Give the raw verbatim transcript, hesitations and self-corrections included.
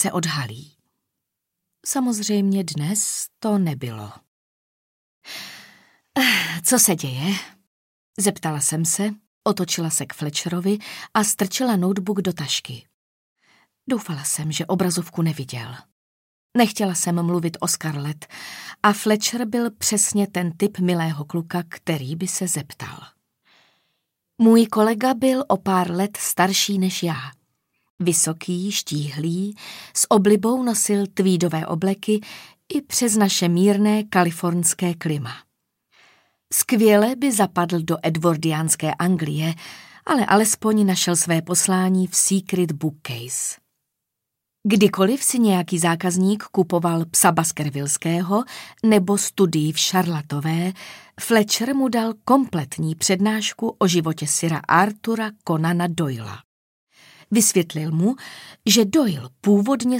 se odhalí. Samozřejmě dnes to nebylo. Co se děje? Zeptala jsem se, otočila se k Fletcherovi a strčila notebook do tašky. Doufala jsem, že obrazovku neviděl. Nechtěla jsem mluvit o Scarlett a Fletcher byl přesně ten typ milého kluka, který by se zeptal. Můj kolega byl o pár let starší než já. Vysoký, štíhlý, s oblibou nosil tweedové obleky i přes naše mírné kalifornské klima. Skvěle by zapadl do edwardiánské Anglie, ale alespoň našel své poslání v Secret Bookcase. Kdykoliv si nějaký zákazník kupoval Psa Baskervillského nebo studii v Šarlatové, Fletcher mu dal kompletní přednášku o životě sira Artura Conana Doyla. Vysvětlil mu, že Doyle původně